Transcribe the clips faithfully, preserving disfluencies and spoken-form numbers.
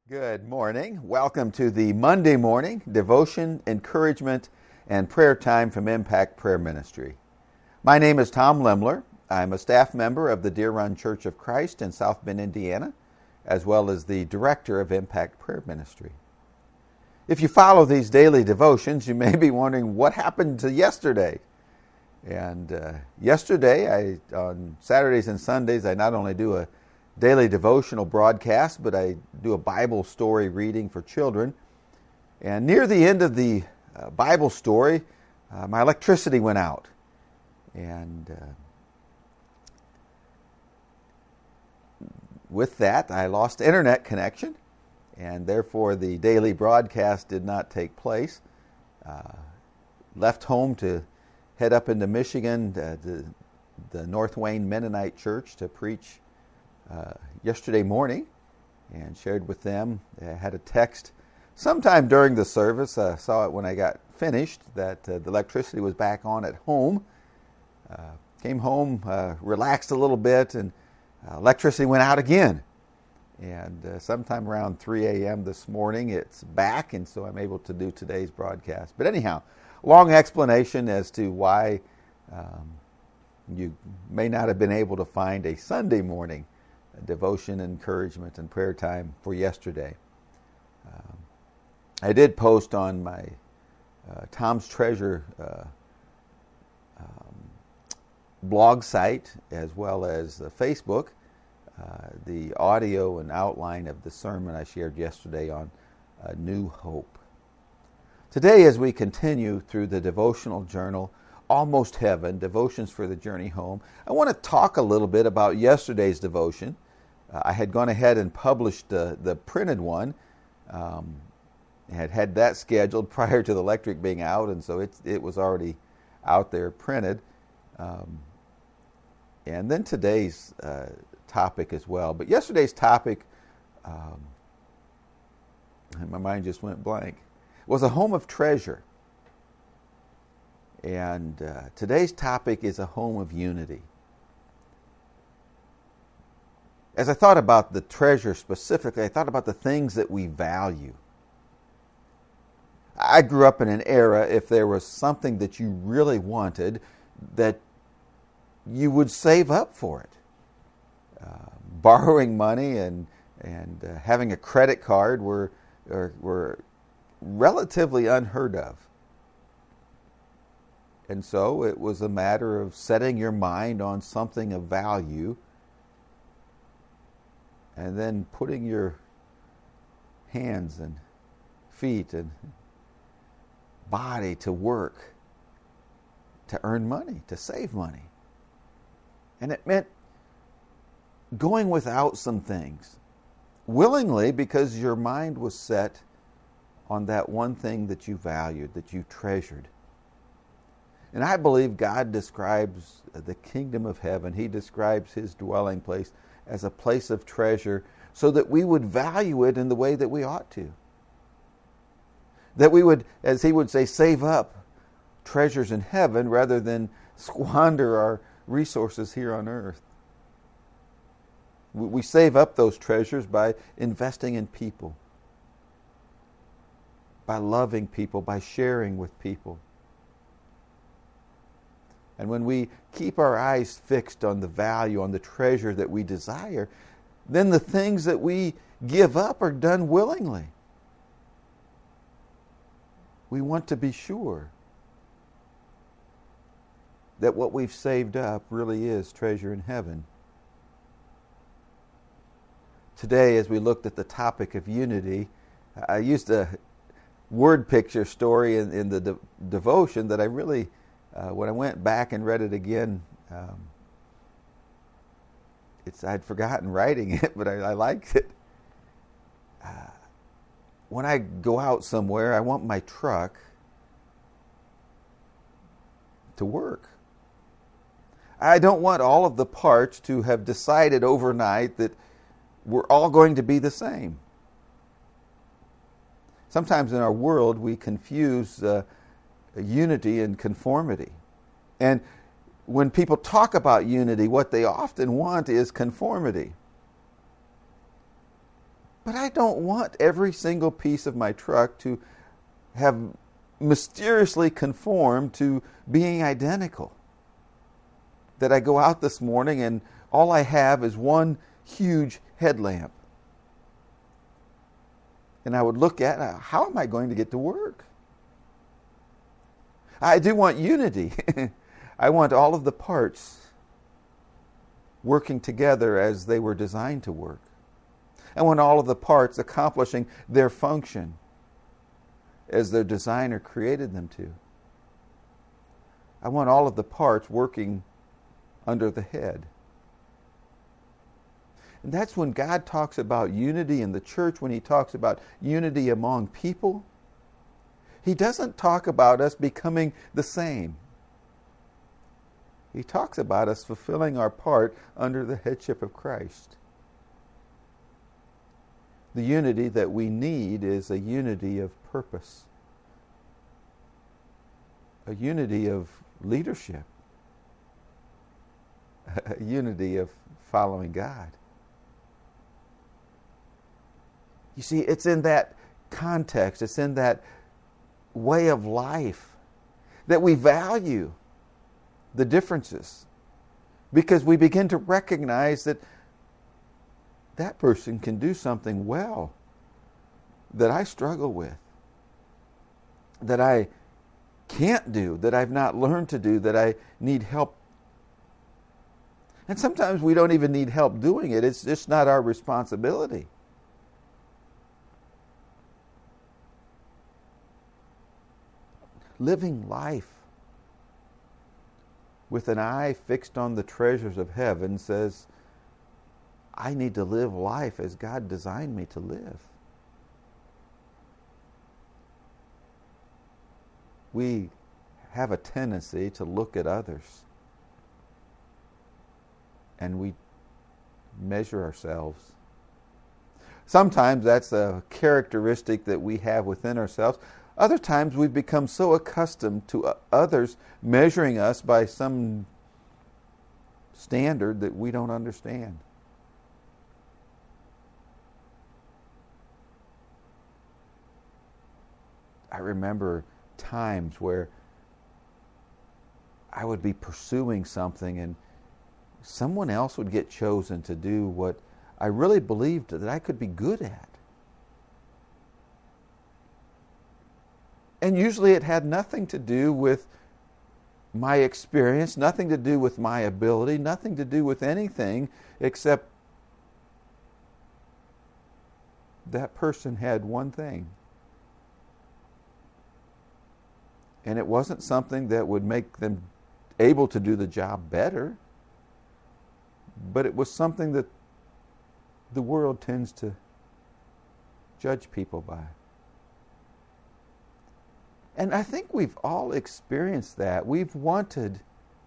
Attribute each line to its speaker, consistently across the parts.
Speaker 1: Good morning. Welcome to the Monday morning devotion, encouragement, and prayer time from Impact Prayer Ministry. My name is Tom Lemler. I'm a staff member of the Deer Run Church of Christ in South Bend, Indiana, as well as the director of Impact Prayer Ministry. If you follow these daily devotions, you may be wondering what happened to yesterday. And uh, yesterday, I, on Saturdays and Sundays, I not only do a daily devotional broadcast, but I do a Bible story reading for children. And near the end of the uh, Bible story, uh, my electricity went out. And uh, with that, I lost internet connection, and therefore the daily broadcast did not take place. Uh, left home to head up into Michigan, uh, to the North Wayne Mennonite Church to preach Uh, yesterday morning, and shared with them. I had a text sometime during the service. I uh, saw it when I got finished that uh, the electricity was back on at home. Uh, came home, uh, relaxed a little bit, and uh, electricity went out again. And uh, sometime around three a.m. this morning, it's back, and so I'm able to do today's broadcast. But anyhow, long explanation as to why um, you may not have been able to find a Sunday morning devotion, encouragement, and prayer time for yesterday. Um, I did post on my uh, Tom's Treasure uh, um, blog site, as well as uh, Facebook, uh, the audio and outline of the sermon I shared yesterday on uh, New Hope. Today, as we continue through the devotional journal, Almost Heaven, Devotions for the Journey Home, I want to talk a little bit about yesterday's devotion. Uh, I had gone ahead and published the, the printed one. Um, I had had that scheduled prior to the electric being out, and so it, it was already out there printed. Um, and then today's uh, topic as well. But yesterday's topic, um, my mind just went blank, was a home of treasure. And uh, today's topic is a home of unity. As I thought about the treasure specifically, I thought about the things that we value. I grew up in an era, if there was something that you really wanted, that you would save up for it. Uh, borrowing money and and uh, having a credit card were, were, were relatively unheard of. And so it was a matter of setting your mind on something of value and then putting your hands and feet and body to work to earn money, to save money. And it meant going without some things willingly because your mind was set on that one thing that you valued, that you treasured. And I believe God describes the kingdom of heaven. He describes his dwelling place as a place of treasure so that we would value it in the way that we ought to. That we would, as he would say, save up treasures in heaven rather than squander our resources here on earth. We save up those treasures by investing in people, by loving people, by sharing with people. And when we keep our eyes fixed on the value, on the treasure that we desire, then the things that we give up are done willingly. We want to be sure that what we've saved up really is treasure in heaven. Today, as we looked at the topic of unity, I used a word picture story in, in the de- devotion that I really Uh, when I went back and read it again, um, it's I'd forgotten writing it, but I, I liked it. Uh, when I go out somewhere, I want my truck to work. I don't want all of the parts to have decided overnight that we're all going to be the same. Sometimes in our world we confuse uh, unity and conformity. And when people talk about unity, what they often want is conformity. But I don't want every single piece of my truck to have mysteriously conformed to being identical. That I go out this morning and all I have is one huge headlamp. And I would look at, how am I going to get to work? I do want unity. I want all of the parts working together as they were designed to work. I want all of the parts accomplishing their function as their designer created them to. I want all of the parts working under the head. And that's when God talks about unity in the church, when he talks about unity among people. He doesn't talk about us becoming the same. He talks about us fulfilling our part under the headship of Christ. The unity that we need is a unity of purpose, a unity of leadership, a unity of following God. You see, it's in that context, it's in that way of life that we value the differences, because we begin to recognize that that person can do something well that I struggle with, that I can't do, that I've not learned to do, that I need help. And sometimes we don't even need help doing it. It's just not our responsibility. Living life with an eye fixed on the treasures of heaven says, I need to live life as God designed me to live. We have a tendency to look at others and we measure ourselves. Sometimes that's a characteristic that we have within ourselves. Other times we've become so accustomed to others measuring us by some standard that we don't understand. I remember times where I would be pursuing something and someone else would get chosen to do what I really believed that I could be good at. And usually it had nothing to do with my experience, nothing to do with my ability, nothing to do with anything except that person had one thing. And it wasn't something that would make them able to do the job better, but it was something that the world tends to judge people by. And I think we've all experienced that. We've wanted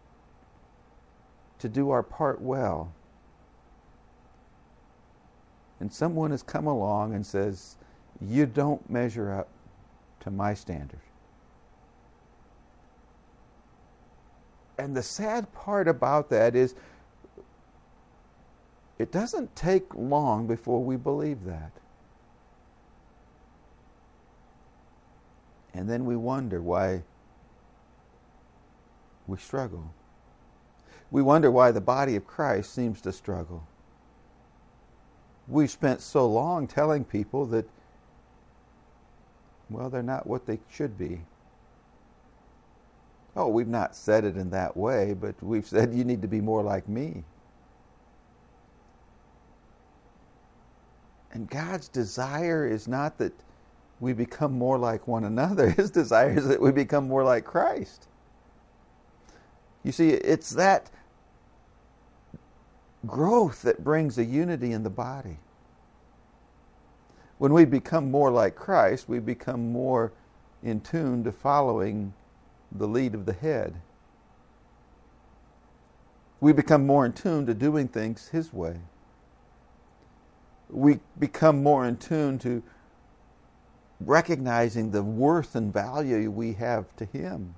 Speaker 1: to do our part well. And someone has come along and says, you don't measure up to my standard. And the sad part about that is it doesn't take long before we believe that. And then we wonder why we struggle. We wonder why the body of Christ seems to struggle. We've spent so long telling people that, well, they're not what they should be. Oh, we've not said it in that way, but we've said you need to be more like me. And God's desire is not that we become more like one another. His desire is that we become more like Christ. You see, it's that growth that brings a unity in the body. When we become more like Christ, we become more in tune to following the lead of the head. We become more in tune to doing things His way. We become more in tune to recognizing the worth and value we have to Him.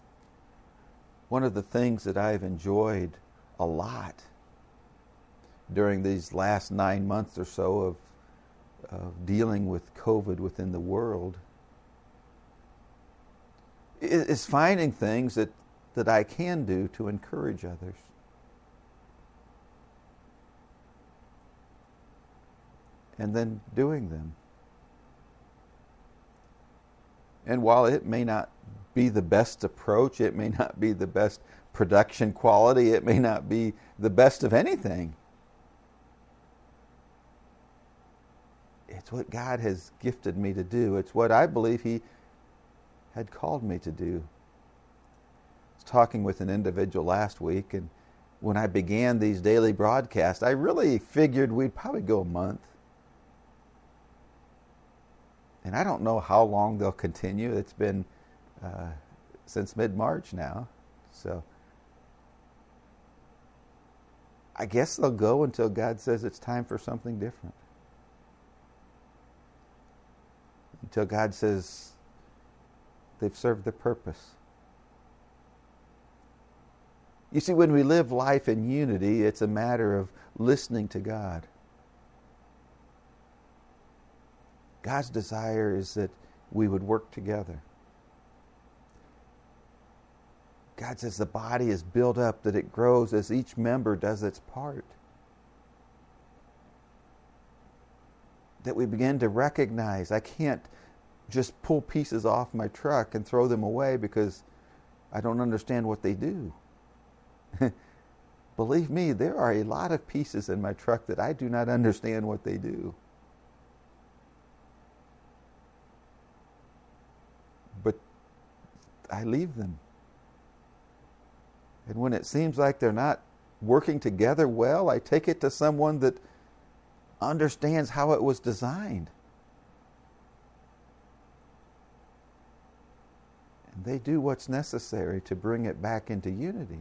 Speaker 1: One of the things that I've enjoyed a lot during these last nine months or so of, of dealing with COVID within the world is finding things that, that I can do to encourage others. And then doing them. And while it may not be the best approach, it may not be the best production quality, it may not be the best of anything, it's what God has gifted me to do. It's what I believe He had called me to do. I was talking with an individual last week, and when I began these daily broadcasts, I really figured we'd probably go a month. And I don't know how long they'll continue. It's been uh, since mid-March now. So I guess they'll go until God says it's time for something different. Until God says they've served their purpose. You see, when we live life in unity, it's a matter of listening to God. God's desire is that we would work together. God says the body is built up, that it grows as each member does its part. That we begin to recognize I can't just pull pieces off my truck and throw them away because I don't understand what they do. Believe me, there are a lot of pieces in my truck that I do not understand what they do. But I leave them. And when it seems like they're not working together well, I take it to someone that understands how it was designed. And they do what's necessary to bring it back into unity.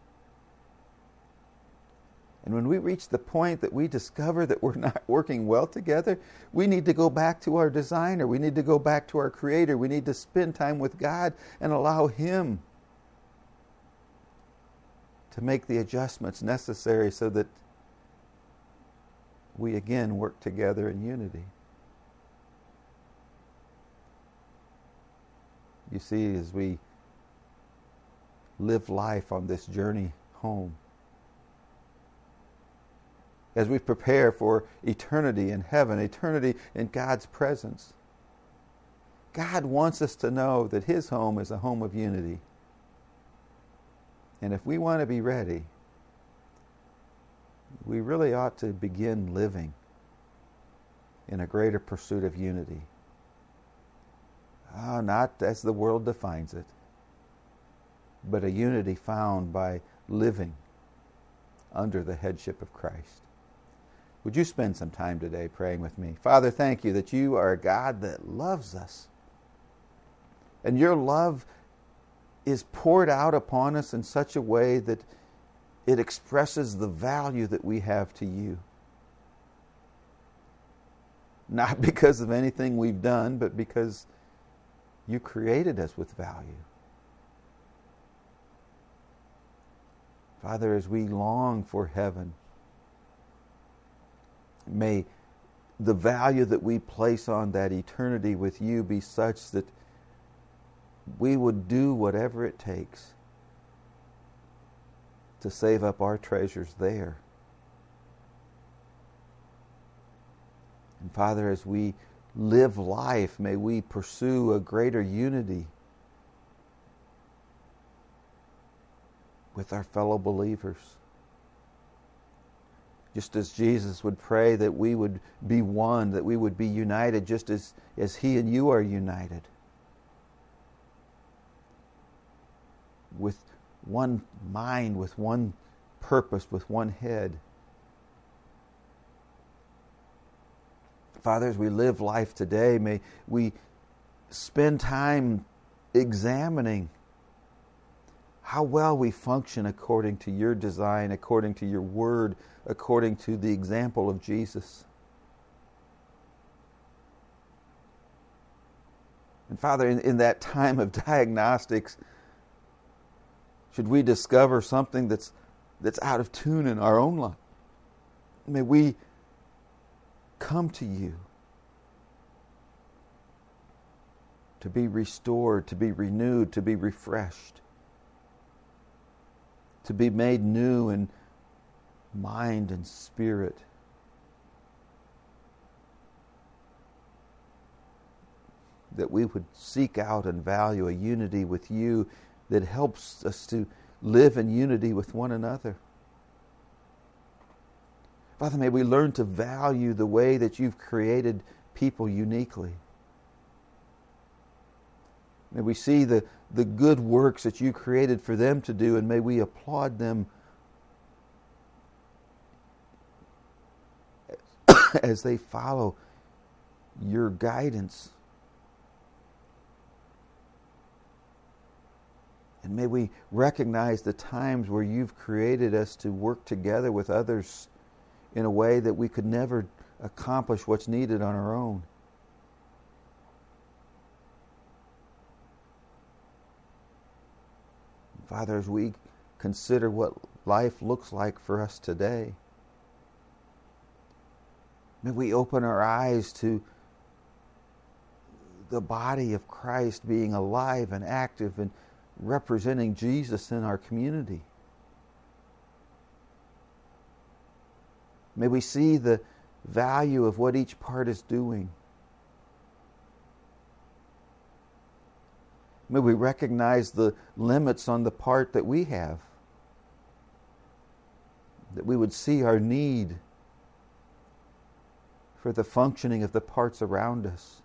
Speaker 1: And when we reach the point that we discover that we're not working well together, we need to go back to our designer. We need to go back to our Creator. We need to spend time with God and allow Him to make the adjustments necessary so that we again work together in unity. You see, as we live life on this journey home, as we prepare for eternity in heaven, eternity in God's presence, God wants us to know that His home is a home of unity. And if we want to be ready, we really ought to begin living in a greater pursuit of unity. Ah, not as the world defines it, but a unity found by living under the headship of Christ. Would you spend some time today praying with me? Father, thank you that you are a God that loves us. And your love is poured out upon us in such a way that it expresses the value that we have to you. Not because of anything we've done, but because you created us with value. Father, as we long for heaven, may the value that we place on that eternity with you be such that we would do whatever it takes to save up our treasures there. And Father, as we live life, may we pursue a greater unity with our fellow believers. Just as Jesus would pray that we would be one, that we would be united just as, as He and you are united. With one mind, with one purpose, with one head. Father, as we live life today, may we spend time examining how well we function according to your design, according to your word, according to the example of Jesus. And Father, in, in that time of diagnostics, should we discover something that's that's out of tune in our own life, May we come to you to be restored, to be renewed, to be refreshed, to be made new in mind and spirit. That we would seek out and value a unity with you that helps us to live in unity with one another. Father, may we learn to value the way that you've created people uniquely. May we see the, the good works that you created for them to do, and may we applaud them as they follow your guidance. And may we recognize the times where you've created us to work together with others in a way that we could never accomplish what's needed on our own. Father, as we consider what life looks like for us today, may we open our eyes to the body of Christ being alive and active and representing Jesus in our community. May we see the value of what each part is doing. May we recognize the limits on the part that we have. That we would see our need for the functioning of the parts around us.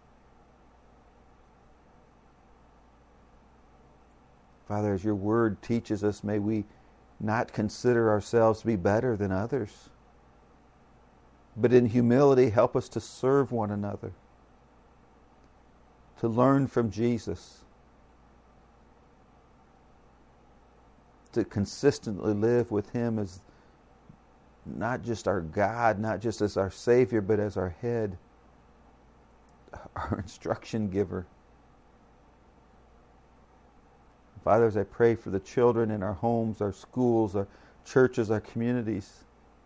Speaker 1: Father, as your word teaches us, may we not consider ourselves to be better than others, but in humility help us to serve one another, to learn from Jesus, to consistently live with him as not just our God, not just as our Savior, but as our head, our instruction giver. Father, as I pray for the children in our homes, our schools, our churches, our communities,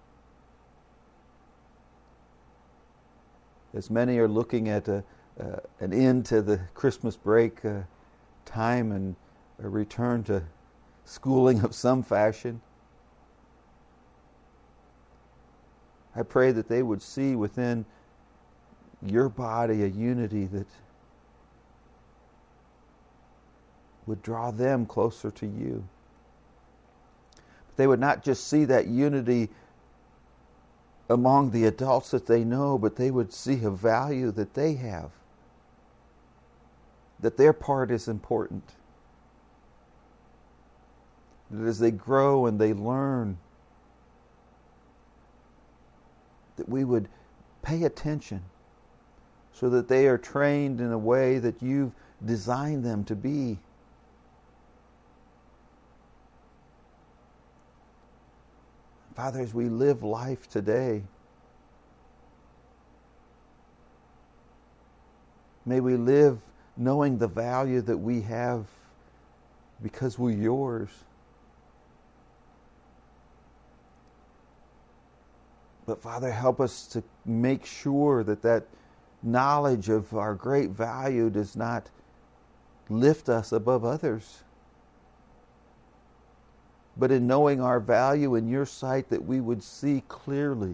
Speaker 1: as many are looking at a, uh, an end to the Christmas break uh, time and a return to schooling of some fashion, I pray that they would see within your body a unity that would draw them closer to you. But they would not just see that unity among the adults that they know, but they would see a value that they have, that their part is important. That as they grow and they learn, that we would pay attention so that they are trained in a way that you've designed them to be. Father, as we live life today, may we live knowing the value that we have because we're yours. But Father, help us to make sure that that knowledge of our great value does not lift us above others. But in knowing our value in your sight, that we would see clearly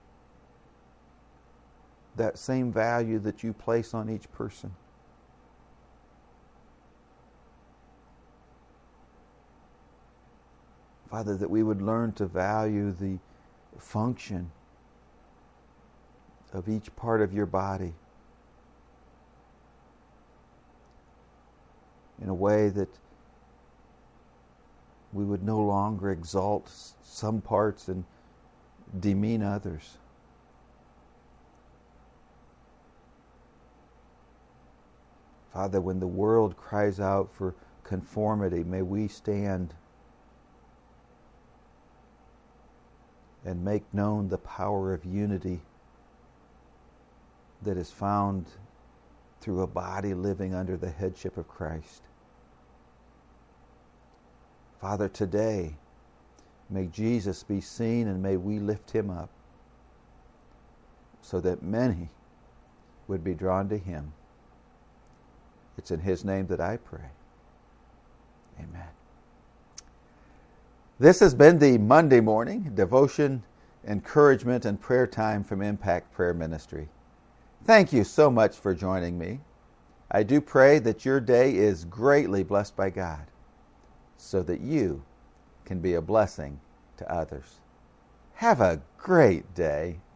Speaker 1: that same value that you place on each person. Father, that we would learn to value the function of each part of your body in a way that we would no longer exalt some parts and demean others. Father, when the world cries out for conformity, may we stand and make known the power of unity that is found through a body living under the headship of Christ. Father, today, may Jesus be seen and may we lift him up. so that many would be drawn to him. It's in his name that I pray. Amen. This has been the Monday morning devotion, encouragement, and prayer time from Impact Prayer Ministry. Thank you so much for joining me. I do pray that your day is greatly blessed by God, so that you can be a blessing to others. Have a great day.